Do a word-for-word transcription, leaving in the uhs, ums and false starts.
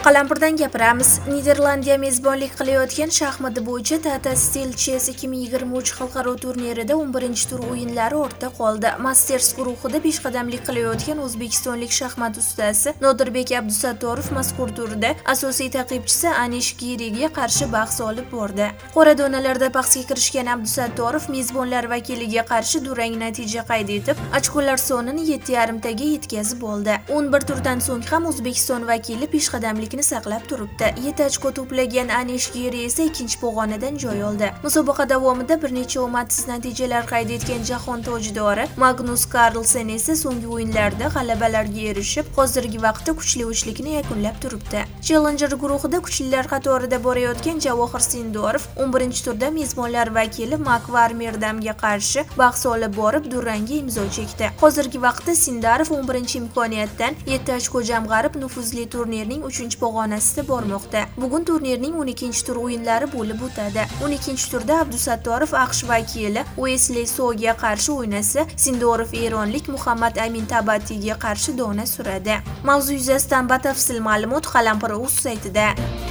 Qalampirdan gapiramiz. Niderlandiya mezbonlik qilayotgan shaxmat bo'yicha Tata Steel Chess ikki ming yigirma uch xalqaro turnirida o'n birinchi tur o'yinlari ortda qoldi. Masters guruhida peshqadamlik qilayotgan o'zbekistonlik shaxmat ustasi Nodirbek Abdusattorov mazkur turda asosiy ta'qibchisi Anish Giriga qarshi bahs olib bordi. Qora donalarda bahsga kirishgan Abdusattorov mezbonlar vakiliga qarshi durang natija qayd etib, ochkolar sonini yetti yarim taga yetkazib oldi. o'n bir turdan so'ng ham O'zbekiston vakili peshqadamlikni saqlab turibdi. yetti ochko to'plagan Anish Giri esa ikkinchi pog'onadan joy oldi. Musobaqa davomida bir necha omadsiz natijalar qayd etgan jahon tojdori Magnus Carlsen esa so'nggi o'yinlarda g'alabalarga erishib, hozirgi vaqtda kuchli uchlikni yakunlab turibdi. Challenger guruhida kuchlilar qatorida borayotgan Javohir Sindorov o'n birinchi turda mezbonlar vakili Mak Varmerdamga qarshi bahs olib borib, durangga imzo chekdi. Hozirgi vaqtda Sindarov o'n birinchi imkoniyatdan yetti ochko jamg'arib nufuzli turnirning uchinchi pog'onasida bormoqda. Bugun turnirning o'n ikkinchi tur o'yinlari bo'lib o'tadi. o'n ikkinchi turda Abdusattorov AQSh vakili Wesley Soga qarshi o'ynasa, Sindorov eronlik Muhammad Amin Tabatiga qarshi dona suradi. Mavzu yuzasidan batafsil ma'lumot Qalampir.uz saytida.